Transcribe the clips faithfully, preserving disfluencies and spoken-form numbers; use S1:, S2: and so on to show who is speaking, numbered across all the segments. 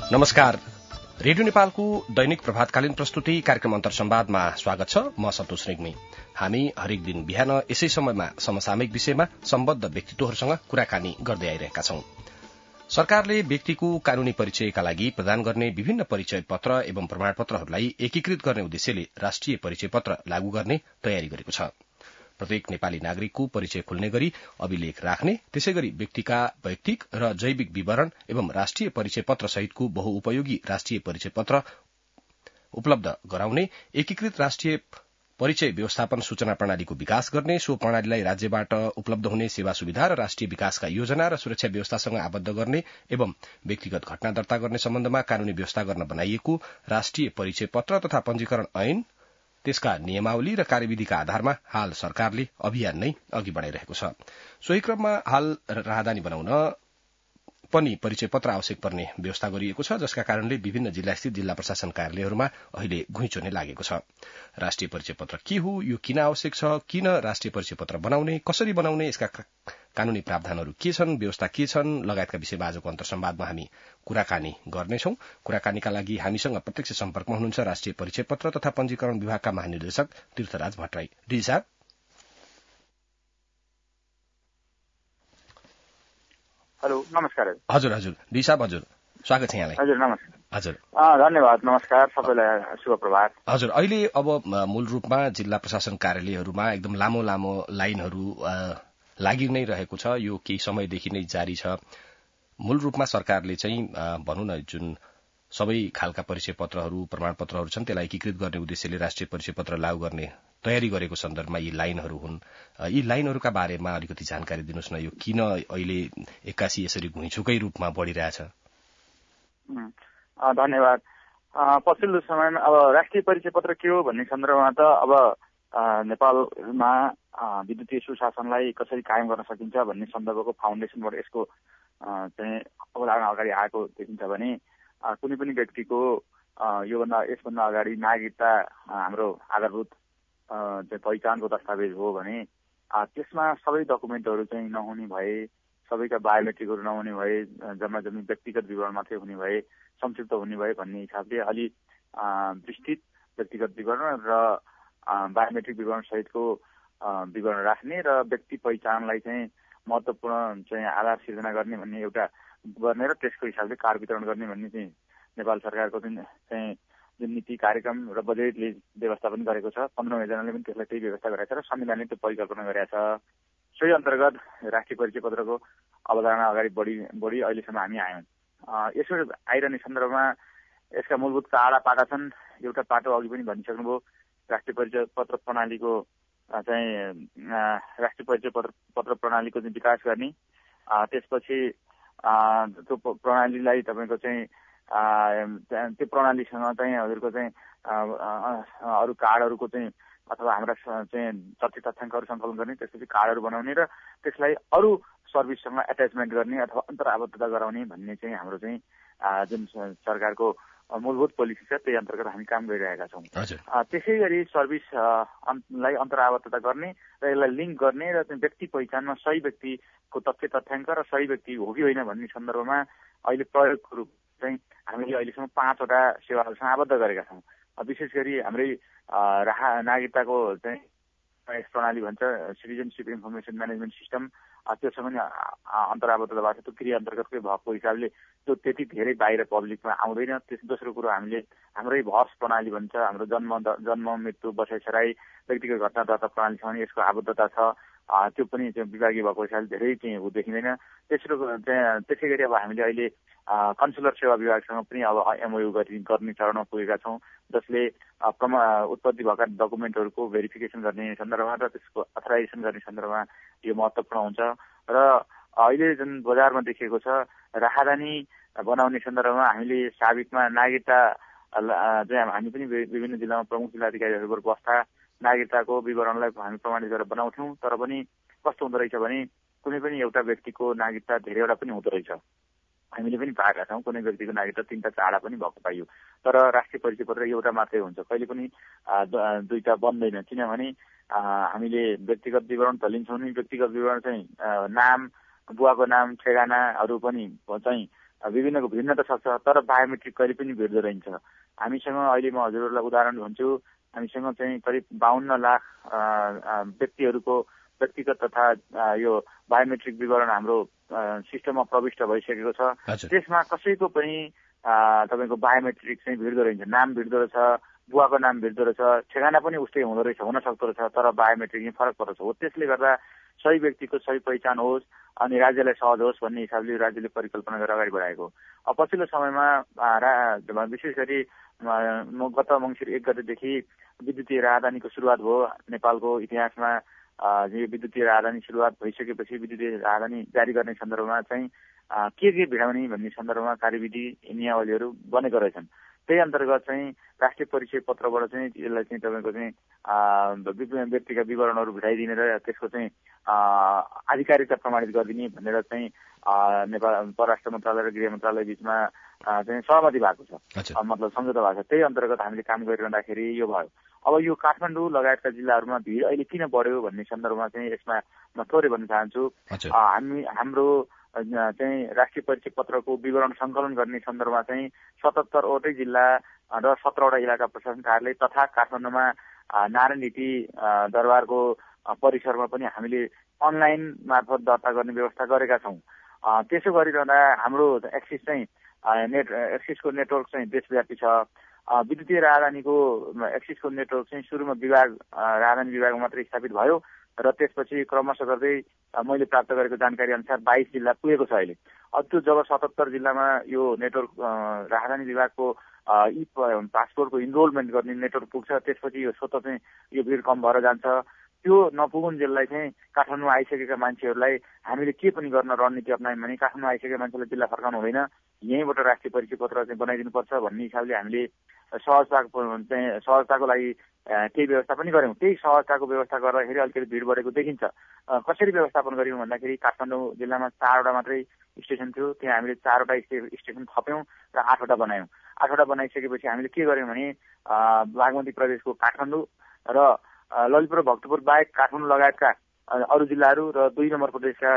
S1: नमस्कार। रेडियो नेपालको दैनिक प्रभातकालीन प्रस्तुति कार्यक्रम अन्तर संवादमा स्वागत छ। म सन्तोष रेग्मी। हामी हरेक दिन बिहान यसै समयमा समसामयिक विषयमा सम्बद्ध व्यक्तित्वहरूसँग कुराकानी गर्दै आइरहेका छौं। सरकारले व्यक्तिको कानूनी परिचयका लागि प्रदान गर्ने विभिन्न परिचय पत्र एवं प्रमाणपत्रहरूलाई एकीकृत गर्ने उद्देश्यले राष्ट्रिय परिचय पत्र लागू गर्ने तयारी गरेको छ। प्रत्येक नेपाली नागरिकको परिचय खुल्ने गरी अभिलेख राख्ने, त्यसैगरी व्यक्तिका वैयक्तिक र जैविक विवरण एवं राष्ट्रिय परिचय पत्र सहितको बहुउपयोगी राष्ट्रिय परिचय पत्र उपलब्ध गराउने, एकीकृत राष्ट्रिय परिचय व्यवस्थापन सूचना प्रणालीको विकास गर्ने, सो प्रणालीलाई राज्यबाट उपलब्ध हुने सेवा सुविधा र राष्ट्रिय विकासका योजना र सुरक्षा व्यवस्थासँग आबद्ध गर्ने एवं व्यक्तिगत घटना दर्ता गर्ने सम्बन्धमा कानूनी व्यवस्था गर्न बनाइएको राष्ट्रिय परिचय पत्र तथा पंजीकरण ऐन, त्यसका नियमावली र कार्यविधिका आधारमा हाल सरकारले अभियान नै अघि बढ़ाइरहेको छ। सोही क्रममा हाल राहदानी बनाउन पनि परिचय पत्र आवश्यक पर्ने व्यवस्था गरिएको छ, जसका कारणले विभिन्न जिल्लास्थित जिल्ला प्रशासन कार्यालयहरूमा अहिले घुइँचो नै लागेको छ। राष्ट्रिय परिचय पत्र के हो, यो किन आवश्यक छ, किन राष्ट्रिय परिचय पत्र बनाउने, कसरी बनाउने, यसका कानूनी प्रावधानहरू के छन्, व्यवस्था के छन् लगायतका विषयमा आजको अन्तर संवादमा हामी कुराकानी गर्नेछौं। कुराकानीका लागि हामीसँग प्रत्यक्ष सम्पर्कमा हुनुहुन्छ राष्ट्रिय परिचय पत्र तथा पंजीकरण विभागका महानिर्देशक तीर्थराज भट्टराई। डी साहब,
S2: हेलो, नमस्कार।
S1: हजुर हजुर डी साहब, हजुर स्वागत छ यहाँलाई।
S2: हजुर नमस्कार।
S1: हजुर
S2: धन्यवाद, नमस्कार सबैलाई, शुभ प्रभात।
S1: हजुर, अहिले अब मूल रूपमा जिल्ला प्रशासन कार्यालयहरूमा एकदम लामो लामो लाइनहरू लागि नै रहेको छ। यो केही समयदेखि नै जारी छ। मूल रूपमा सरकारले चाहिँ भनौँ न, जुन सबै खालका परिचय पत्रहरू प्रमाणपत्रहरू छन् त्यसलाई एकीकृत गर्ने उद्देश्यले राष्ट्रिय परिचय पत्र लागू गर्ने तयारी गरेको सन्दर्भमा यी लाइनहरू हुन्। यी लाइनहरूका बारेमा अलिकति जानकारी दिनुहोस् न। यो किन अहिले एक्कासी यसरी घुइँचोकै रूपमा बढ़िरहेछ?
S2: धन्यवाद। पछिल्लो समयमा अब राष्ट्रिय परिचय पत्र के हो भन्ने सन्दर्भमा त अब नेपालमा विद्युतीय सुशासनलाई कसरी कायम गर्न सकिन्छ भन्ने सन्दर्भको फाउन्डेसनबाट यसको चाहिँ अवधारणा अगाडि आएको देखिन्छ भने कुनै पनि व्यक्तिको योभन्दा यसभन्दा अगाडि नागरिकता हाम्रो आधारभूत चाहिँ पहिचानको दस्तावेज हो भने त्यसमा सबै डकुमेन्टहरू चाहिँ नहुने भए, सबैका बायोमेट्रिकहरू नहुने भए, जम्मा जम्मी व्यक्तिगत विवरण मात्रै हुने भए, संक्षिप्त हुने भए भन्ने हिसाबले अलि विस्तृत व्यक्तिगत विवरण र बायोमेट्रिक विवरण सहितको विवरण राख्ने र व्यक्ति पहिचानलाई चाहिँ महत्वपूर्ण चाहिँ आधार सिर्जना गर्ने भन्ने एउटा गर्ने र त्यसको हिसाबले कार वितरण गर्ने भन्ने चाहिँ नेपाल सरकारको चाहिँ जुन नीति कार्यक्रम र बजेटले व्यवस्था पनि गरेको छ। पन्ध्र योजनाले पनि त्यसलाई त्यही व्यवस्था गरेको छ र संविधानले त्यो परिकल्पना गरेको छ। सोही अन्तर्गत राष्ट्रिय परिचय पत्रको अवधारणा अगाडि बढी बढी अहिलेसम्म हामी आयौँ। यसो आइरहने सन्दर्भमा यसका मूलभूत चारवटा पाटा छन्। एउटा पाटो अघि पनि भनिसक्नुभयो, राष्ट्रिय परिचय पत्र प्रणालीको चाहिँ राष्ट्रिय परिचय पत्र पत्र प्रणालीको चाहिँ विकास गर्ने, त्यसपछि त्यो प्रणालीलाई तपाईँको चाहिँ त्यो प्रणालीसँग चाहिँ हजुरको चाहिँ अरू कार्डहरूको चाहिँ अथवा हाम्रा चाहिँ तथ्य तथ्याङ्कहरू सङ्कलन गर्ने, त्यसपछि कार्डहरू बनाउने र त्यसलाई अरू सर्भिससँग एट्याचमेन्ट गर्ने अथवा अन्तर्आबद्धता गराउने भन्ने चाहिँ हाम्रो चाहिँ जुन सरकारको मूलभूत पोलिसी छ त्यही अन्तर्गत हामी काम गरिरहेका छौँ। त्यसै गरी सर्भिसलाई अन्तर्आबद्धता गर्ने र यसलाई लिङ्क गर्ने र व्यक्ति पहिचानमा सही व्यक्तिको तथ्य तथ्याङ्क र सही व्यक्ति हो कि होइन भन्ने सन्दर्भमा अहिले प्रयोगको रूप चाहिँ हामीले अहिलेसम्म पाँचवटा सेवाहरूसँग आबद्ध गरेका छौँ। विशेष गरी हाम्रै राहा नागरिकताको चाहिँ प्रणाली भन्छ, सिटिजनसिप इन्फर्मेसन म्यानेजमेन्ट सिस्टम, त्योसँग पनि अन्तर्आबद्धता भएको छ। त्यो क्रिया अन्तर्गतकै भएको हिसाबले त्यो त्यति धेरै बाहिर पब्लिकमा आउँदैन। त्यस दोस्रो कुरो हामीले हाम्रै भर्स प्रणाली भन्छ, हाम्रो जन्म जन्म मृत्यु बसाइसराई व्यक्तिगत घटना दर्ता प्रणालीसँग पनि यसको आबद्धता छ। त्यो पनि त्यो विभागीय भएको हिसाबले धेरै चाहिँ ऊ देखिँदैन। तेस्रो चाहिँ त्यसै गरी अब हामीले अहिले कन्सुलर सेवा विभागसँग पनि अब एमओयू गर्ने चरणमा पुगेका छौँ, जसले उत्पत्ति भएका डकुमेन्टहरूको भेरिफिकेसन गर्ने सन्दर्भमा र त्यसको अथराइजेसन गर्ने सन्दर्भमा यो महत्त्वपूर्ण हुन्छ। र अहिले जुन बजारमा देखिएको छ राहदानी बनाउने सन्दर्भमा हामीले साबिकमा नागरिकता चाहिँ हामी पनि विभिन्न जिल्लामा प्रमुख जिल्लाधिकारीहरूबाट बस्दा नागरिकताको विवरणलाई हामी प्रमाणित गरेर बनाउँथ्यौँ। तर पनि कस्तो हुँदो रहेछ भने कुनै पनि एउटा व्यक्तिको नागरिकता धेरैवटा पनि हुँदो रहेछ। हामीले पनि पाएका छौँ, कुनै व्यक्तिको नागरिकता तीनटा चारवटा पनि भएको पाइयो। तर राष्ट्रिय परिचय पत्र एउटा मात्रै हुन्छ, कहिले पनि दुईटा बन्दैन। किनभने हामीले व्यक्तिगत विवरण त लिन्छौँ नि, व्यक्तिगत विवरण चाहिँ नाम, बुवाको नाम, ठेगानाहरू पनि चाहिँ विभिन्नको भिन्न त सक्छ, तर बायोमेट्रिक कहिले पनि भिड्दो रहन्छ। हामीसँग अहिले म हजुरहरूलाई उदाहरण भन्छु, हामीसँग चाहिँ करिब बाहन्न लाख व्यक्तिहरूको व्यक्तिगत तथा यो बायोमेट्रिक विवरण हाम्रो सिस्टममा प्रविष्ट भइसकेको छ। त्यसमा कसैको पनि तपाईँको बायोमेट्रिक चाहिँ भिड्दो रहन्छ, नाम भिड्दो रहेछ, बुवाको नाम भिड्दो रहेछ, ठेगाना पनि उस्तै हुँदो रहेछ, हुन सक्दो रहेछ, तर बायोमेट्रिक नै फरक पर्दछ। हो त्यसले गर्दा सही व्यक्तिको सही पहिचान होस् अनि राज्यलाई सहज होस् भन्ने हिसाबले राज्यले परिकल्पना गरेर अगाडि बढाएको। अब पछिल्लो समयमा विशेष गरी म गत मङ्सिर एक गतेदेखि विद्युतीय राजधानीको सुरुवात भयो नेपालको इतिहासमा। यो विद्युतीय राजधानी सुरुवात भइसकेपछि विद्युतीय राजधानी जारी गर्ने सन्दर्भमा चाहिँ के के भिडाउने भन्ने सन्दर्भमा कार्यविधि नियमावलीहरू बनेको रहेछन्। त्यही अन्तर्गत चाहिँ राष्ट्रिय परिचय पत्रबाट चाहिँ यसलाई चाहिँ तपाईँको चाहिँ विभिन्न व्यक्तिका विवरणहरू भिडाइदिने र त्यसको चाहिँ आधिकारिकता प्रमाणित गरिदिने भनेर चाहिँ नेपाल परराष्ट्र मन्त्रालय र गृह मन्त्रालय बीचमा चाहिँ सहमति भएको छ, मतलब सम्झौता भएको छ। त्यही अन्तर्गत हामीले काम गरिरहँदाखेरि यो भयो। अब यो काठमाडौँ लगायतका जिल्लाहरूमा भिड अहिले किन बढ्यो भन्ने सन्दर्भमा चाहिँ यसमा म थोरै भन्न चाहन्छु। हामी हाम्रो चाहिँ राष्ट्रिय परिचय पत्रको विवरण सङ्कलन गर्ने सन्दर्भमा चाहिँ सतहत्तरवटै जिल्ला र सत्रवटा इलाका प्रशासन कार्यालय तथा काठमाडौँमा नारायण नीति दरबारको परिसरमा पनि हामीले अनलाइन मार्फत दर्ता गर्ने व्यवस्था गरेका छौँ। त्यसो गरिरहँदा हाम्रो एक्सिस चाहिँ नेट एक्सिसको नेटवर्क चाहिँ देशव्यापी छ। विद्युतीय राजधानीको एक्सिसको नेटवर्क चाहिँ सुरुमा विभाग राजधानी विभागमा मात्रै स्थापित भयो र त्यसपछि क्रमशः गर्दै मैले प्राप्त गरेको जानकारी अनुसार बाइस जिल्ला पुगेको छ अहिले। अब त्यो जब सतहत्तर जिल्लामा यो नेटवर्क राजधानी विभागको ई पासपोर्टको इनरोलमेन्ट गर्ने नेटवर्क पुग्छ, त्यसपछि यो स्वतः चाहिँ यो भिड कम भएर जान्छ। त्यो नपुगुन्जेललाई चाहिँ काठमाडौँ आइसकेका मान्छेहरूलाई हामीले के पनि गर्न रणनीति अप्नायौँ भने काठमाडौँ आइसकेका मान्छेलाई जिल्ला फर्काउनु हुँदैन, यहीँबाट राष्ट्रिय परिचय पत्र चाहिँ बनाइदिनुपर्छ भन्ने हिसाबले हामीले सहजताको चाहिँ सहजताको लागि केही व्यवस्था पनि गऱ्यौँ। त्यही सहजताको व्यवस्था गर्दाखेरि अलिकति भिड बढेको देखिन्छ। कसरी व्यवस्थापन गऱ्यौँ भन्दाखेरि काठमाडौँ जिल्लामा चारवटा मात्रै स्टेसन थियो, त्यहाँ हामीले चारवटा स्टेसन थप्यौँ र आठवटा बनायौँ। आठवटा बनाइसकेपछि हामीले के गर्यौँ भने बागमती प्रदेशको काठमाडौँ र ललितपुर भक्तपुर बाहेक काठमाडौँ लगायतका अरू जिल्लाहरू र दुई नम्बर प्रदेशका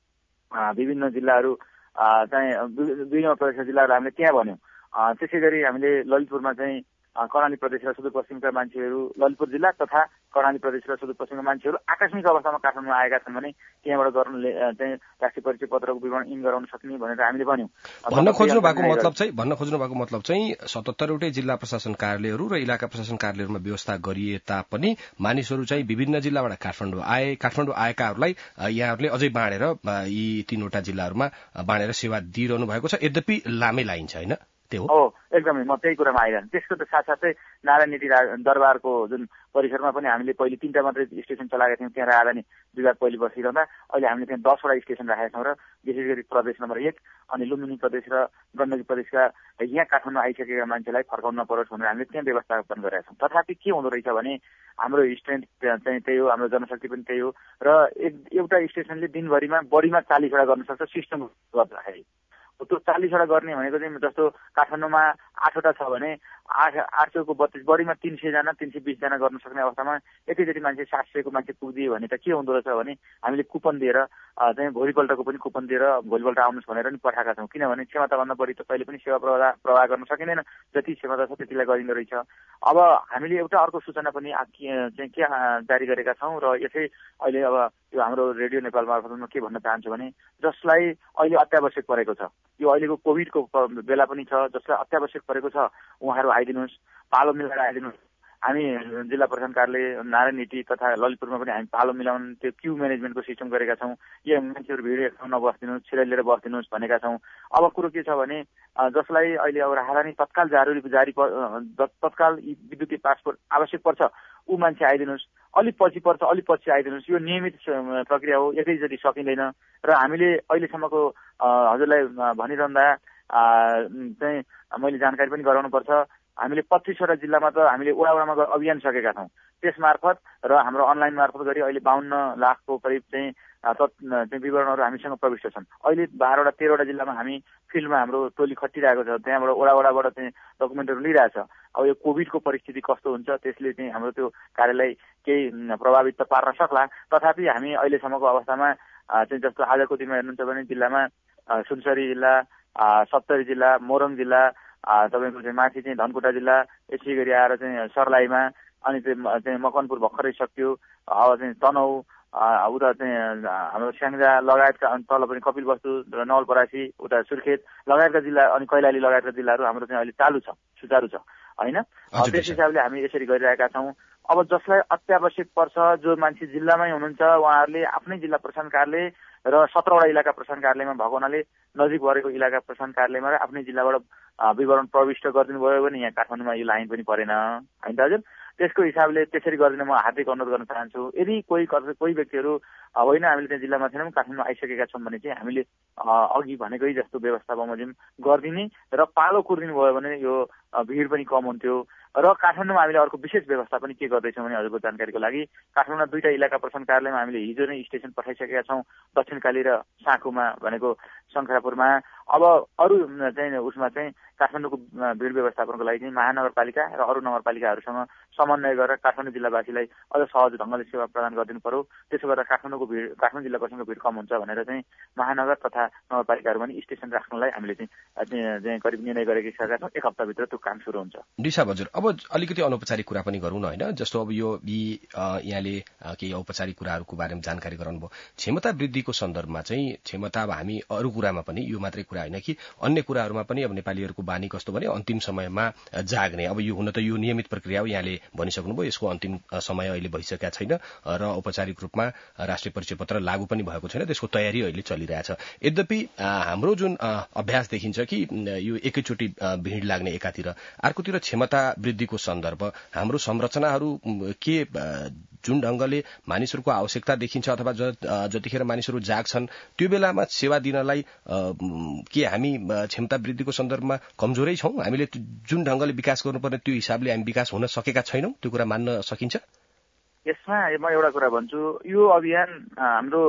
S2: विभिन्न जिल्लाहरू चाहिँ दुई नम्बर प्रदेशका जिल्लाहरू हामीले त्यहाँ भन्यौँ। त्यसै गरी हामीले ललितपुरमा चाहिँ कर्णाली प्रदेश र सुदूरपश्चिमका मान्छेहरू, ललितपुर जिल्ला तथा कर्णाली प्रदेश र सुदूरपश्चिमका मान्छेहरू आकस्मिक अवस्थामा काठमाडौँ आएका छन् भने त्यहाँबाट गर्न चाहिँ राष्ट्रिय परिचय पत्रको विवरण इन गराउन सक्ने भनेर हामीले भन्यौँ।
S1: भन्न खोज्नु भएको मतलब चाहिँ भन्न खोज्नु भएको मतलब चाहिँ सतहत्तरवटै जिल्ला प्रशासन कार्यालयहरू र इलाका प्रशासन कार्यालयहरूमा व्यवस्था गरिए तापनि मानिसहरू चाहिँ विभिन्न जिल्लाबाट काठमाडौँ आए, काठमाडौँ आएकाहरूलाई यहाँहरूले अझै बाँडेर यी तीनवटा जिल्लाहरूमा बाँडेर सेवा दिइरहनु भएको छ, यद्यपि लामै लाइन्छ होइन?
S2: हो, एकदमै म त्यही कुरामा आइरहन्। त्यसको त साथसाथै नारायण नीति दरबारको जुन परिसरमा पनि हामीले पहिले तीनटा मात्रै स्टेसन चलाएका थियौँ, त्यहाँ राजधानी विभाग पहिले बसिरहँदा अहिले हामीले त्यहाँ दसवटा स्टेसन राखेका छौँ र विशेष गरी प्रदेश नम्बर एक अनि लुम्बिनी प्रदेश र गण्डकी प्रदेशका यहाँ काठमाडौँ आइसकेका मान्छेलाई फर्काउन नपरोस् भनेर हामीले त्यहाँ व्यवस्थापन गरेका छौँ। तथापि के हुँदो रहेछ भने हाम्रो स्ट्रेन्थ चाहिँ त्यही हो, हाम्रो जनशक्ति पनि त्यही हो र एउटा स्टेसनले दिनभरिमा बढीमा चालिसवटा गर्न सक्छ सिस्टम गर्दाखेरि। त्यो चालिसवटा गर्ने भनेको चाहिँ जस्तो काठमाडौँमा आठवटा छ भने आठ आठ सयको बत्तिस बढीमा तिन सयजना तिन सय बिसजना गर्न सक्ने अवस्थामा एकैचोटि मान्छे सात सयको मान्छे पुगिदियो भने त के हुँदो रहेछ भने हामीले कुपन दिएर चाहिँ भोलिपल्टको पनि कुपन दिएर भोलिपल्ट आउनुहोस् भनेर नि पठाएका छौँ। किनभने क्षमताभन्दा बढी त कहिले पनि सेवा प्रवाह प्रवाह गर्न सकिँदैन, जति क्षमता छ त्यतिलाई गरिँदो रहेछ। अब हामीले एउटा अर्को सूचना पनि चाहिँ के जारी गरेका छौँ र यसै अहिले अब यो हाम्रो रेडियो नेपाल मार्फत के भन्न चाहन्छु भने जसलाई अहिले अत्यावश्यक परेको छ, यो अहिलेको कोभिडको बेला पनि छ, जसलाई अत्यावश्यक परेको छ उहाँहरू आइदिनुहोस्, पालो मिलाएर आइदिनुहोस्। हामी जिल्ला प्रशासन कार्यालय नारायण नीति तथा ललितपुरमा पनि हामी पालो मिलाउन त्यो क्यू म्यानेजमेन्टको सिस्टम गरेका छौँ। यो मान्छेहरू भिड एक ठाउँमा नबस्दिनुहोस्, छिराइ लिएर बस्दिनुहोस् भनेका छौँ। अब कुरो के छ भने जसलाई अहिले अब राहदानी तत्काल जरुरी जारी तत्काल विद्युतीय पासपोर्ट आवश्यक पर्छ ऊ मान्छे आइदिनुहोस्, अलिक पछि पर्छ अलिक पछि आइदिनुहोस्। यो नियमित प्रक्रिया हो, एकैचोटि सकिँदैन र हामीले अहिलेसम्मको हजुरलाई भनिरहँदा चाहिँ मैले जानकारी पनि गराउनुपर्छ। हामीले पच्चिसवटा जिल्लामा त हामीले वडा वडामा गएर अभियान सकेका छौँ त्यस मार्फत र हाम्रो अनलाइन मार्फत गरी अहिले बाहन्न लाखको करिब चाहिँ चाहिँ विवरणहरू हामीसँग प्रविष्ट छन्। अहिले बाह्रवटा तेह्रवटा जिल्लामा हामी फिल्डमा हाम्रो टोली खटिरहेको छ, त्यहाँबाट वडा वडाबाट चाहिँ डकुमेन्टहरू लिइरहेछ। अब यो कोभिडको परिस्थिति कस्तो हुन्छ त्यसले चाहिँ हाम्रो त्यो कार्यलाई केही प्रभावित त पार्न सक्ला, तथापि हामी अहिलेसम्मको अवस्थामा चाहिँ जस्तो आजको दिनमा हेर्नुहुन्छ भने जिल्लामा सुनसरी जिल्ला सप्तरी जिल्ला, मोरङ जिल्ला, तपाईँको चाहिँ माथि चाहिँ धनकुटा जिल्ला, यसै गरी आएर चाहिँ सर्लाहीमा, अनि चाहिँ मकनपुर भर्खरै सक्यो, अब चाहिँ तनहु, उता चाहिँ हाम्रो स्याङ्जा लगायतका, अनि तल पनि कपिलवस्तु र नवलपरासी, उता सुर्खेत लगायतका जिल्ला, अनि कैलाली लगायतका जिल्लाहरू हाम्रो चाहिँ अहिले चालु छ, सुचारू छ होइन। त्यस हिसाबले हामी यसरी गरिरहेका छौँ। अब जसलाई अत्यावश्यक पर्छ, जो मान्छे जिल्लामै हुनुहुन्छ, उहाँहरूले आफ्नै जिल्ला प्रशासन कार्यालय र सत्रवटा इलाका प्रशासन कार्यालयमा भएको हुनाले नजिक परेको इलाका प्रशासन कार्यालयमा र आफ्नै जिल्लाबाट विवरण प्रविष्ट गरिदिनु भयो भने यहाँ काठमाडौँमा यो लाइन पनि परेन होइन त हजुर। त्यसको हिसाबले त्यसरी गरिदिन म हार्दिक अनुरोध गर्न चाहन्छु। यदि कोही कोही व्यक्तिहरू होइन हामीले त्यहाँ जिल्लामा छैनौँ, काठमाडौँमा आइसकेका छौँ भने चाहिँ हामीले अघि भनेकै जस्तो व्यवस्था बमोजिम गरिदिने र पालो कुरिदिनु भयो भने यो भिड पनि कम हुन्थ्यो। र काठमाडौँमा हामीले अर्को विशेष व्यवस्था पनि के गर्दैछौँ भने हजुरको जानकारीको लागि, काठमाडौँमा दुईटा इलाका प्रशासन कार्यालयमा हामीले हिजो नै स्टेसन पठाइसकेका छौँ, दक्षिणकाली र साँखुमा भनेको शङ्खरापुरमा। अब अरू चाहिँ उसमा चाहिँ काठमाडौँको भिड व्यवस्थापनको लागि चाहिँ महानगरपालिका र अरू नगरपालिकाहरूसँग समन्वय गरेर काठमाडौँ जिल्लावासीलाई अझ सहज ढङ्गले सेवा प्रदान गरिदिनु पर्यो। त्यसो गर्दा काठमाडौँको भिड काठमाडौँ जिल्लाकोसँग भिड कम हुन्छ भनेर चाहिँ महानगर तथा नगरपालिकाहरूमा नि स्टेसन राख्नलाई हामीले चाहिँ करिब निर्णय गरिसकेका छौँ। एक हप्ताभित्र त्यो काम सुरु हुन्छ।
S1: दिशा हजुर, अब अलिकति अनौपचारिक कुरा पनि गरौँ न होइन। जस्तो अब यो यहाँले केही औपचारिक कुराहरूको बारेमा जानकारी गराउनुभयो। क्षमता वृद्धिको सन्दर्भमा चाहिँ क्षमता अब हामी अरू कुरामा पनि, यो मात्रै कुरा होइन कि अन्य कुराहरूमा पनि अब नेपालीहरूको बानी कस्तो भने अन्तिम समयमा जाग्ने। अब यो हुन त यो नियमित प्रक्रिया हो, यहाँले भनिसक्नुभयो, यसको अन्तिम समय अहिले भइसकेका छैन र औपचारिक रूपमा राष्ट्रिय परिचय पत्र लागू पनि भएको छैन, त्यसको तयारी अहिले चलिरहेछ। यद्यपि हाम्रो जुन अभ्यास देखिन्छ कि यो एकैचोटि भिड लाग्ने एकातिर, अर्कोतिर क्षमता वृद्धिको सन्दर्भ हाम्रो संरचनाहरू के जुन ढंगले मानिसहरूको आवश्यकता देखिन्छ अथवा जतिखेर मानिसहरू जाग्छन् त्यो बेलामा सेवा दिनलाई के हामी क्षमता वृद्धिको सन्दर्भमा कमजोरै छौं? हामीले जुन ढंगले विकास गर्नुपर्ने त्यो हिसाबले हामी विकास हुन सकेका छैनौं, त्यो कुरा मान्न सकिन्छ?
S2: यसमा म एउटा कुरा भन्छु, यो अभियान हाम्रो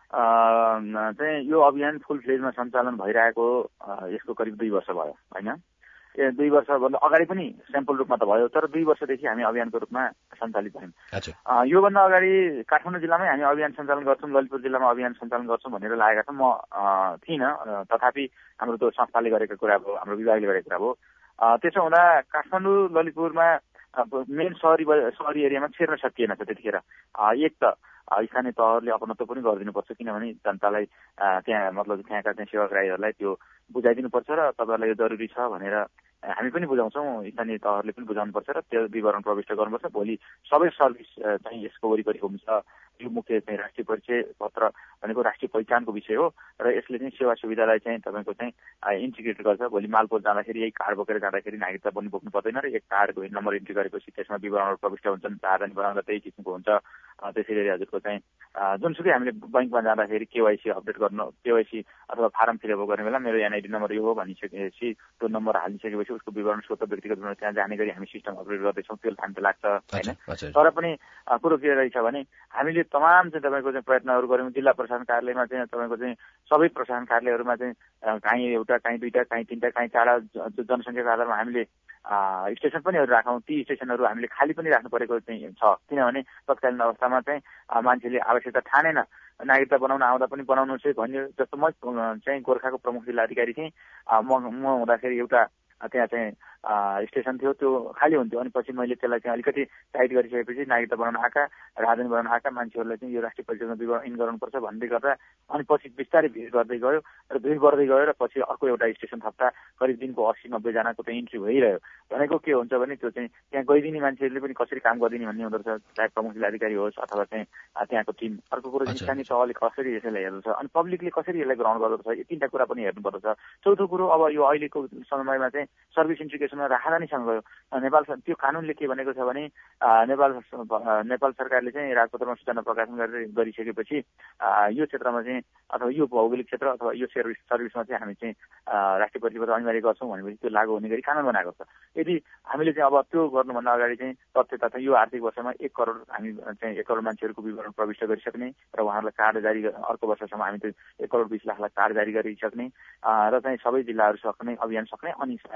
S2: चाहिँ यो अभियान फुल फ्लेजमा सञ्चालन भइरहेको यसको करिब दुई वर्ष भयो हैन। दुई वर्षभन्दा अगाडि पनि स्याम्पल रूपमा त भयो, तर दुई वर्षदेखि हामी अभियानको रूपमा सञ्चालित भयौँ। योभन्दा अगाडि काठमाडौँ जिल्लामै हामी अभियान सञ्चालन गर्छौँ, ललितपुर जिल्लामा अभियान सञ्चालन गर्छौँ भनेर लागेका छौँ। म थिइनँ, तथापि हाम्रो त्यो संस्थाले गरेको कुरा हो, हाम्रो विभागले गरेको कुरा हो। त्यसो हुँदा काठमाडौँ ललितपुरमा मेन सहरी सहरी एरियामा छिर्न सकिएन छ त्यतिखेर। एक त स्थानीय तहहरूले अपनत्व पनि गरिदिनुपर्छ, किनभने जनतालाई त्यहाँ मतलब त्यहाँका चाहिँ सेवाग्राहीहरूलाई त्यो बुझाइदिनुपर्छ र तपाईँहरूलाई यो जरुरी छ भनेर हामी पनि बुझाउँछौँ, स्थानीय तहहरूले पनि बुझाउनुपर्छ र त्यो विवरण प्रविष्ट गर्नुपर्छ। भोलि सबै सर्भिस चाहिँ यसको वरिपरि हुन्छ। यो मुख्य चाहिँ राष्ट्रिय परिचय पत्र भनेको राष्ट्रिय पहिचानको विषय हो र यसले चाहिँ सेवा सुविधालाई चाहिँ तपाईँको चाहिँ इन्टिग्रेट गर्छ। भोलि मालपोत जाँदाखेरि यही कार्ड बोकेर जाँदाखेरि नागरिकता पनि बोक्नु पर्दैन र एक कार्डको नम्बर इन्ट्री गरेपछि त्यसमा विवरणहरू प्रविष्ट हुन्छन्। चारदानी बनाउँदा त्यही किसिमको हुन्छ। त्यसै गरी हजुरको चाहिँ जुनसुकै हामीले बैङ्कमा जाँदाखेरि केवाइसी अपडेट गर्नु, केवाइसी अथवा फारम फिलअप गर्ने बेला मेरो एनआइडी नम्बर यो हो भनिसकेपछि त्यो नम्बर हालिसकेपछि उसको विवरण स्वत व्यक्तिगत विवरण त्यहाँ जाने गरी हामी सिस्टम अपडेट गर्दैछौँ। त्यो टाइम त लाग्छ होइन, तर पनि कुरो के रहेछ भने हामीले तमाम चाहिँ तपाईँको चाहिँ प्रयत्नहरू गऱ्यौँ। जिल्ला प्रशासन कार्यालयमा चाहिँ तपाईँको चाहिँ सबै प्रशासन कार्यालयहरूमा चाहिँ काहीँ एउटा, काहीँ दुईवटा, काहीँ तिनवटा, काहीँ चारवटा जनसङ्ख्याको आधारमा हामीले स्टेसन पनि राखौँ। ती स्टेसनहरू हामीले खाली पनि राख्नु परेको चाहिँ छ, किनभने तत्कालीन अवस्थामा चाहिँ मान्छेले आवश्यकता ठानेन, नागरिकता बनाउन आउँदा पनि बनाउनु चाहिँ भन्यो। जस्तो म चाहिँ गोर्खाको प्रमुख जिल्ला अधिकारी थिएँ, म म हुँदाखेरि एउटा त्यहाँ चाहिँ स्टेसन थियो, त्यो खाली हुन्थ्यो। अनि पछि मैले त्यसलाई चाहिँ अलिकति टाइट गरिसकेपछि नागरिकता बनाउन आएका, राजधानी बनाउन आएका मान्छेहरूलाई चाहिँ यो राष्ट्रिय परिचयमा विवरण इन गर्नुपर्छ भन्दै गर्दा अनि पछि बिस्तारै भिड गर्दै गयो र भिड बढ्दै गयो र पछि अर्को एउटा स्टेसन थप्दा करिब दिनको अस्सी नब्बे जनाको चाहिँ इन्ट्री भइरह्यो। भनेको के हुन्छ भने त्यो चाहिँ त्यहाँ गइदिने मान्छेहरूले पनि कसरी काम गरिदिने भन्ने हुँदो रहेछ, चाहे प्रमुख जिल्लाधिकारी होस् अथवा चाहिँ त्यहाँको टिम। अर्को कुरो स्थानीय तहले कसरी यसैलाई हेर्दछ अनि पब्लिकले कसरी यसलाई ग्रहण गर्दछ, यो तिनवटा कुरा पनि हेर्नुपर्दछ। चौथो कुरो, अब यो अहिलेको समयमा चाहिँ सर्भिस इन्टिग्रेसनमा राजधानीसँग गयो। नेपाल त्यो कानुनले के भनेको छ भने नेपाल नेपाल सरकारले चाहिँ राजपत्रमा सूचना प्रकाशन गरिसकेपछि यो क्षेत्रमा चाहिँ अथवा यो भौगोलिक क्षेत्र अथवा यो सर्भिस सर्भिसमा चाहिँ हामी चाहिँ राष्ट्रिय परिचय पत्र अनिवार्य गर्छौँ भनेपछि त्यो लागू हुने गरी कानुन बनाएको छ। यदि हामीले चाहिँ अब त्यो गर्नुभन्दा अगाडि चाहिँ तथ्य तथा यो आर्थिक वर्षमा एक करोड हामी चाहिँ एक करोड मान्छेहरूको विवरण प्रविष्ट गरिसक्ने र उहाँहरूलाई कार्ड जारी, अर्को वर्षसम्म हामी चाहिँ एक करोड बिस लाखलाई कार्ड जारी गरिसक्ने र चाहिँ सबै जिल्लाहरू सक्ने, अभियान सक्ने अनि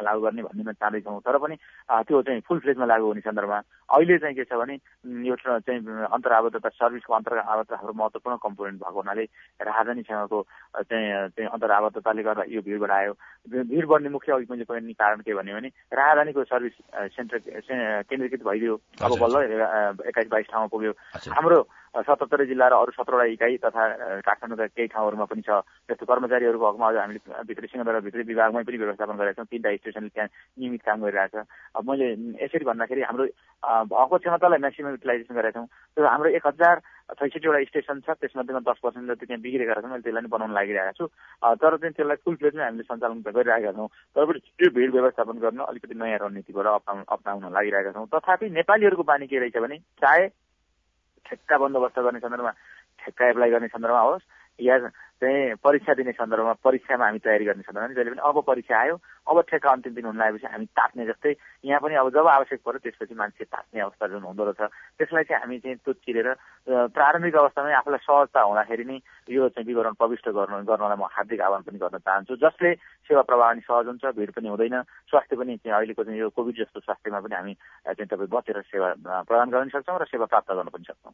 S2: लागू गर्ने भन्ने चाहँदैछौँ। तर पनि त्यो चाहिँ फुल फ्लेजमा लागू हुने सन्दर्भमा अहिले चाहिँ के छ भने यो चाहिँ अन्तराबद्धता सर्भिसको अन्तराबद्धता हाम्रो महत्त्वपूर्ण कम्पोनेन्ट भएको हुनाले राजधानीसँगको चाहिँ चाहिँ अन्तराबद्धताले गर्दा यो भिड बढायो। भिड बढ्ने मुख्य अघि मैले पनि कारण के भन्यो भने राजधानीको सर्भिस सेन्टर केन्द्रीकृत भइदियो। अब बल्ल एक्काइस बाइस ठाउँमा पुग्यो। हाम्रो सतहत्तरै जिल्ला र अरू सत्रवटा इकाइ तथा काठमाडौँका केही ठाउँहरूमा पनि छ। त्यस्तो कर्मचारीहरूको हकमा अझ हामीले भित्री सिंहदरबार भित्री विभागमै पनि व्यवस्थापन गरेका छौँ। तिनवटा स्टेसनले त्यहाँ नियमित काम गरिरहेछ। अब मैले यसरी भन्दाखेरि हाम्रो भएको क्षमतालाई म्याक्सिमम युटिलाइजेसन गरेका छौँ। त्यो हाम्रो एक हजार छैसठीवटा स्टेसन छ, त्यसमध्येमा दस पर्सेन्ट जति त्यहाँ बिग्रेका छन्। मैले त्यसलाई नै बनाउन लागिरहेको छु। तर चाहिँ त्यसलाई फुल फ्लेजमै हामीले सञ्चालन गरिरहेका छौँ। तर पनि त्यो भिड व्यवस्थापन गर्न अलिकति नयाँ रणनीतिबाट अपनाउन अपनाउन लागिरहेका छौँ। तथापि नेपालीहरूको बानी के रहेछ भने चाहे ठेक्का बन्दोबस्त गर्ने सन्दर्भमा ठेक्का एप्लाई गर्ने सन्दर्भमा होस् या चाहिँ परीक्षा दिने सन्दर्भमा परीक्षामा हामी तयारी गर्ने सन्दर्भमा जहिले पनि अब परीक्षा आयो, अब ठेक्का अन्तिम दिन हुन लागेपछि हामी तात्ने जस्तै यहाँ पनि अब जब आवश्यक पर्यो त्यसपछि मान्छे तात्ने अवस्था जुन हुँदो रहेछ त्यसलाई चाहिँ हामी चाहिँ त्यो चिरेर प्रारम्भिक अवस्थामै आफूलाई सहजता हुँदाखेरि नै यो चाहिँ विवरण प्रविष्ट गर्नु गर्नलाई म हार्दिक आह्वान पनि गर्न चाहन्छु, जसले सेवा प्रवाह पनि सहज हुन्छ, भिड पनि हुँदैन, स्वास्थ्य पनि चाहिँ अहिलेको चाहिँ यो कोभिड जस्तो स्वास्थ्यमा पनि हामी चाहिँ तपाईँ बचेर सेवा प्रदान गर्न सक्छौँ र सेवा प्राप्त गर्न पनि सक्छौँ।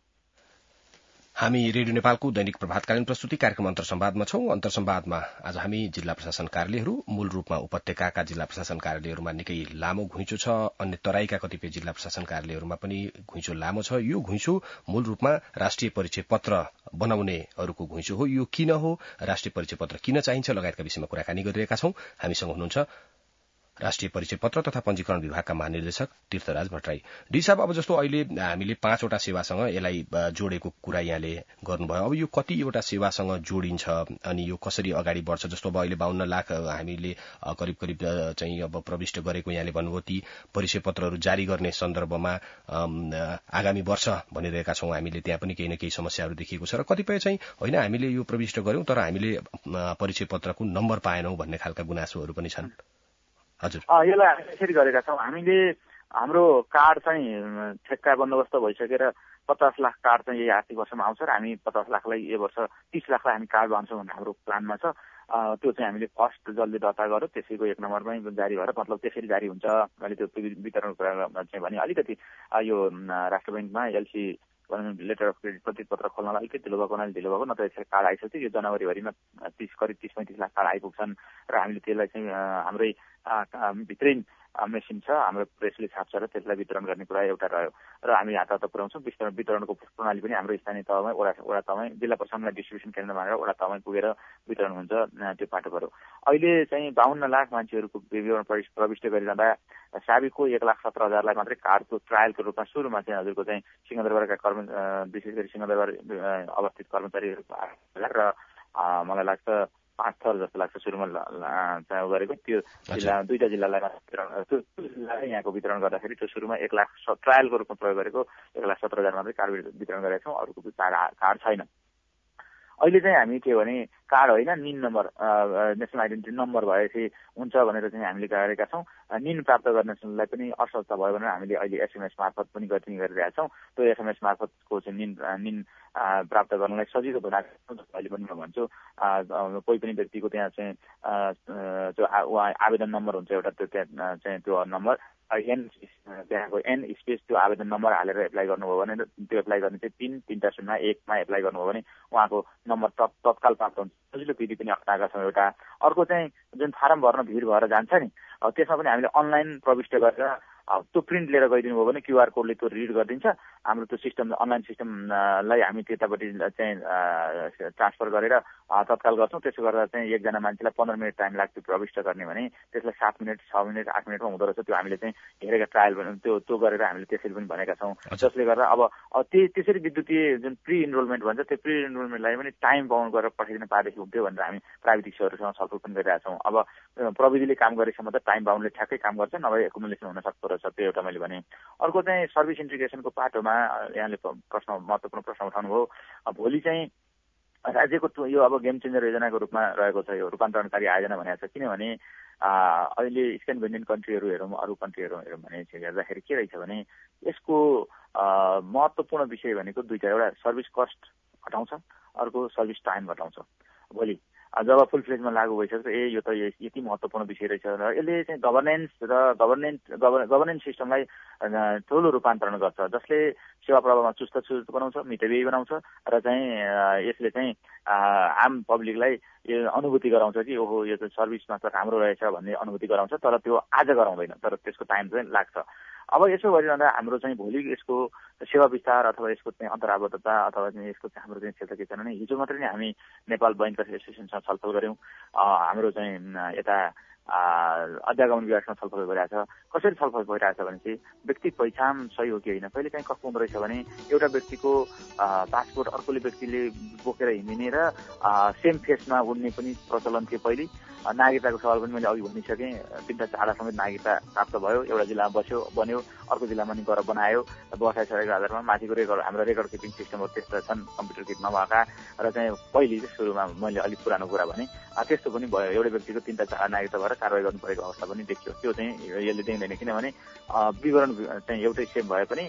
S1: हामी रेडियो नेपालको दैनिक प्रभातकालीन प्रस्तुति कार्यक्रम अन्तर संवादमा छौं। अन्तर संवादमा आज हामी जिल्ला प्रशासन कार्यालयहरू, मूल रूपमा उपत्यकाका जिल्ला प्रशासन कार्यालयहरूमा निकै लामो घुइँचो छ। अन्य तराईका कतिपय जिल्ला प्रशासन कार्यालयहरूमा पनि घुइँचो लामो छ। यो घुइँचो मूल रूपमा राष्ट्रिय परिचय पत्र बनाउनेहरूको घुइँचो हो। यो किन हो, राष्ट्रिय परिचय पत्र किन चाहिन्छ लगायतका विषयमा कुराकानी गरिरहेका छौं। हामीसँग हुनुहुन्छ राष्ट्रिय परिचय पत्र तथा पंजीकरण विभागका महानिर्देशक तीर्थराज भट्टराई। डी साहब, अब जस्तो अहिले हामीले पाँचवटा सेवासँग यसलाई जोडेको कुरा यहाँले गर्नुभयो। अब यो कतिवटा सेवासँग जोडिन्छ अनि यो कसरी अगाडि बढ्छ? जस्तो अब अहिले बाहन्न लाख हामीले करिब करिब चाहिँ अब प्रविष्ट गरेको यहाँले भन्नुभयो, ती परिचय पत्रहरू जारी गर्ने सन्दर्भमा आगामी वर्ष भनिरहेका छौं हामीले, त्यहाँ पनि केही न केही समस्याहरू देखिएको छ र कतिपय चाहिँ होइन हामीले यो प्रविष्ट गर्यौं तर हामीले परिचय पत्रको नम्बर पाएनौं भन्ने खालका गुनासोहरू पनि छन्। हजुर,
S2: यसलाई हामी यसरी गरेका छौँ। हामीले हाम्रो कार्ड चाहिँ ठेक्का बन्दोबस्त भइसकेर पचास लाख कार्ड चाहिँ यही आर्थिक वर्षमा आउँछ र हामी पचास लाखलाई यो वर्ष तीस लाखलाई हामी कार्ड बाँड्छौँ भन्ने हाम्रो प्लानमा छ। त्यो चाहिँ हामीले फर्स्ट जसले दर्ता गर्यो त्यसैको एक नम्बरमै जारी भएर मतलब त्यसरी जारी हुन्छ। मैले त्यो वितरण कुरा चाहिँ भने अलिकति यो राष्ट्र ब्याङ्कमा एलसी लेटर अफ क्रेडिट प्रति पत्र खोल्नलाई अलिकति ढिलो भएको हुनाले ढिलो भएको, नत्र यसरी कार्ड आइसक्यो। यो जनवरीभरिमा तीस करिब तीस पैँतिस लाख कार्ड आइपुग्छन् र हामीले त्यसलाई चाहिँ हाम्रै भित्रै मेसिन छ, हाम्रो प्रेसले छाप्छ र त्यसलाई वितरण गर्ने कुरा एउटा रह्यो र हामी हात हात पुर्याउँछौँ। वितरण वितरणको प्रणाली पनि हाम्रो स्थानीय तहमै वडा वडा तहमै जिल्ला प्रशासनलाई डिस्ट्रिब्युसन केन्द्र मानेर वडा तहमै पुगेर वितरण हुन्छ त्यो पाठकहरू। अहिले चाहिँ बाहन्न लाख मान्छेहरूको विवरण प्रविष्ट गरिरहँदा साबिकको एक लाख सत्र हजारलाई मात्रै कार्डको ट्रायलको रूपमा सुरुमा चाहिँ हजुरको चाहिँ सिंहदरबारका कर्म विशेष गरी सिंहदरबार अवस्थित कर्मचारीहरू र मलाई लाग्छ पाँच थर जस्तो लाग्छ सुरुमा चाहिँ गरेको त्यो जिल्ला दुईटा जिल्लालाई वितरण त्यो जिल्लालाई यहाँको वितरण गर्दाखेरि त्यो सुरुमा एक लाख ट्रायलको रूपमा प्रयोग गरेको एक लाख सत्र हजार मात्रै कार्ड वितरण गरेका छौँ, अरूको कार्ड कार्ड छैन। अहिले चाहिँ हामी के भने कार्ड होइन निन नम्बर नेसनल आइडेन्टिटी नम्बर भएपछि हुन्छ भनेर चाहिँ हामीले गरेका छौँ। निन प्राप्त गर्नलाई पनि असहजता भयो भनेर हामीले अहिले एसएमएस मार्फत पनि गर्ने गरिरहेका छौँ। त्यो एसएमएस मार्फतको चाहिँ निन निन प्राप्त गर्नलाई सजिलो बनाएको अहिले पनि म भन्छु। कोही पनि व्यक्तिको त्यहाँ चाहिँ त्यो आवेदन नम्बर हुन्छ एउटा, त्यो त्यहाँ चाहिँ त्यो नम्बर एन त्यहाँको एन स्पेस त्यो आवेदन नम्बर हालेर एप्लाई गर्नुभयो भने त्यो एप्लाई गर्ने चाहिँ तिन तिनवटा शून्य एकमा एप्लाई गर्नुभयो भने उहाँको नम्बर तत्काल प्राप्त हुन्छ। सजिलो विधि पनि अप्नाएका छौँ एउटा। अर्को चाहिँ जुन फारम भर्न भिड भएर जान्छ नि, त्यसमा पनि हामीले अनलाइन प्रविष्ट गरेर त्यो प्रिन्ट लिएर गइदिनु भयो भने क्युआर कोडले त्यो रिड गरिदिन्छ। हाम्रो त्यो सिस्टम अनलाइन सिस्टमलाई हामी त्यतापट्टि चाहिँ ट्रान्सफर गरेर तत्काल गर्छौँ। त्यसो गर्दा चाहिँ एकजना मान्छेलाई पन्ध्र मिनट टाइम लाग्थ्यो प्रविष्ट गर्ने भने त्यसलाई सात मिनट छ मिनट आठ मिनटमा हुँदो रहेछ। त्यो हामीले चाहिँ हेरेका ट्रायल त्यो त्यो गरेर हामीले त्यसरी पनि भनेका छौँ, जसले गर्दा अब त्यही त्यसरी विद्युतीय जुन प्री इनरोलमेन्ट भन्छ त्यो प्री इनरोलमेन्टलाई पनि टाइम बाउन्ड गरेर पठाइदिन पाएदेखि हुन्थ्यो भनेर हामी प्राविधिकसँग छलफल पनि गरिरहेका छौँ। अब प्रविधिले काम गरेसम्म त टाइम बाउन्डले ठ्याक्कै काम गर्छ, नभए एकुमुलेसन हुन सक्दो रहेछ। त्यो एउटा मैले भने। अर्को चाहिँ सर्भिस इन्टिग्रेसनको पाटोमा यहाँले प्रश्न महत्त्वपूर्ण प्रश्न उठाउनुभयो। भोलि चाहिँ राज्यको यो अब गेम चेन्जर योजनाको रूपमा रहेको छ, यो रूपान्तरणकारी आयोजना भनेको छ। किनभने अहिले स्क्यान्डिनेभियन कन्ट्रीहरू हेरौँ, अरू कन्ट्रीहरू हेरौँ भने हेर्दाखेरि के रहेछ भने यसको महत्त्वपूर्ण विषय भनेको दुईवटा, एउटा सर्भिस कस्ट घटाउँछ, अर्को सर्भिस टाइम घटाउँछ। भोलि जब फुल फ्लेजमा लागू भइसक्छ ए यो त यति महत्त्वपूर्ण विषय रहेछ र यसले चाहिँ गभर्नेन्स र गभर्नेन्स गभर्नेन्स सिस्टमलाई ठुलो रूपान्तरण गर्छ, जसले सेवा प्रवाहमा चुस्त चुस्त बनाउँछ, मितव्ययी बनाउँछ र चाहिँ यसले चाहिँ आम पब्लिकलाई यो अनुभूति गराउँछ कि ओहो यो त सर्भिसमा त राम्रो रहेछ भन्ने अनुभूति गराउँछ। तर त्यो आज गराउँदैन, तर त्यसको टाइम चाहिँ लाग्छ। अब यसो गरिरहँदा हाम्रो चाहिँ भोलि यसको सेवा विस्तार अथवा यसको चाहिँ अन्तर्आबद्धता अथवा चाहिँ यसको चाहिँ हाम्रो चाहिँ क्षेत्र के छ भने हिजो मात्रै नै हामी नेपाल बैंकर्स एसोसिएसनसँग छलफल गऱ्यौँ। हाम्रो चाहिँ यता अध्यागमन विभागसँग छलफल भइरहेछ। कसरी छलफल भइरहेछ भने चाहिँ व्यक्ति पहिचान सही हो कि होइन। कहिले काहीँ कस्तो हुँदो रहेछ भने एउटा व्यक्तिको पासपोर्ट अर्कोले व्यक्तिले बोकेर हिँडिने र सेम फेसमा उड्ने पनि प्रचलन थियो पहिले। नागरिकताको सवाल पनि मैले अघि भनिसकेँ, तिनवटा चारवटा समेत नागरिकता प्राप्त भयो, एउटा जिल्लामा बस्यो बन्यो, अर्को जिल्लामा नि गएर बनायो, बसाइसकेको आधारमा माथिको रेकर्ड हाम्रो रेकर्ड किपिङ सिस्टमहरू त्यस्ता छन् कम्प्युटर किट नभएका र चाहिँ पहिले चाहिँ सुरुमा मैले अलिक पुरानो कुरा भने त्यस्तो पनि भयो। एउटा व्यक्तिको तिनवटा चारवटा नागरिकता भएर कारवाही गर्नु परेको अवस्था पनि देखियो। त्यो चाहिँ यसले दिँदैन, किनभने विवरण चाहिँ एउटै सेम भए पनि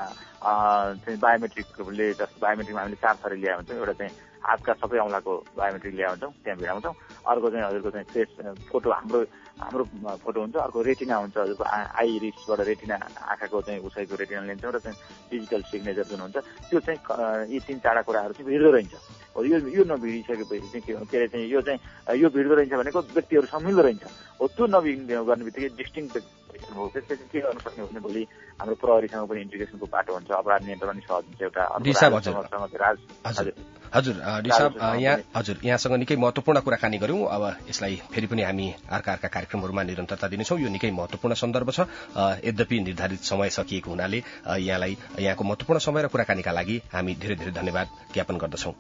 S2: चाहिँ बायोमेट्रिकले जस्तो बायोमेट्रिकमा हामीले चार थरी ल्याए हुन्छौँ। एउटा चाहिँ हातका सबै औँलाको बायोमेट्रिक ल्याए हुन्छौँ, त्यहाँ भिडाउँछौँ। अर्को चाहिँ हजुरको चाहिँ फेस फोटो हाम्रो हाम्रो फोटो हुन्छ, अर्को रेटिना हुन्छ, हजुरको आई रिसबाट रेटिना आँखाको चाहिँ उसैको रेटिना लिन्छौँ र चाहिँ डिजिटल सिग्नेचर जुन हुन्छ त्यो चाहिँ यी तिन चारवटा कुराहरू चाहिँ भिड्दो रहेछ। हो यो यो नभिडिसकेपछि चाहिँ के के अरे चाहिँ यो चाहिँ यो भिड्दो रहेछ भनेको व्यक्तिहरूसँग मिल्दो रहेछ। हो त्यो नभिड गर्ने बित्तिकै डिस्टिङ हो। त्यसपछि के गर्नु सक्ने भने भोलि हाम्रो प्रहरीसँग पनि इन्टिग्रेसनको बाटो हुन्छ, अपराध नियन्त्रण सहज हुन्छ। एउटा
S1: हजुर डिसाब यहाँ हजुर यहाँसँग निकै महत्वपूर्ण कुराकानी गर्यौं। अब यसलाई फेरि पनि हामी अर्का अर्का कार्यक्रमहरूमा निरन्तरता दिनेछौँ। यो निकै महत्वपूर्ण सन्दर्भ छ। यद्यपि निर्धारित समय सकिएको हुनाले यहाँलाई यहाँको महत्वपूर्ण समय र कुराकानीका लागि हामी धेरै धेरै धन्यवाद ज्ञापन गर्दछौँ।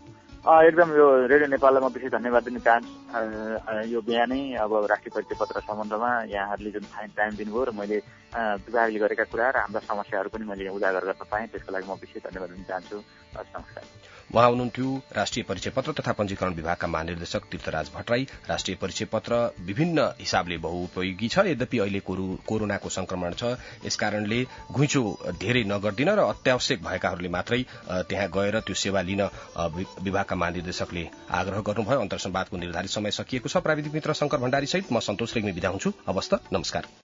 S2: एकदम यो रेडियो नेपाललाई म विशेष धन्यवाद दिन चाहन्छु। यो बिहानै अब राष्ट्रिय परिचय पत्र सम्बन्धमा यहाँहरूले जुन टाइम दिनुभयो र मैले विभागले गरेका कुरा र हाम्रा समस्याहरू पनि मैले उजागर गर्न पाएँ, त्यसको लागि म विशेष धन्यवाद दिन चाहन्छु। नमस्कार।
S1: उहाँ हुनुहुन्थ्यो राष्ट्रिय परिचय पत्र तथा पंजीकरण विभागका महानिर्देशक तीर्थराज भट्टराई। राष्ट्रिय परिचय पत्र विभिन्न हिसाबले बहुउपयोगी छ, यद्यपि अहिले कोरोनाको संक्रमण छ, यसकारणले घुइँचो धेरै नगर्दिन र अत्यावश्यक भएकाहरूले मात्रै त्यहाँ गएर त्यो सेवा लिन विभागका महानिर्देशकले आग्रह गर्नुभयो। अन्तर्संवादको निर्धारित समय सकिएको छ। प्राविधिक मित्र शंकर भण्डारी सहित म सन्तोष रेग्मी बिदा हुन्छु। हवस् त, नमस्कार।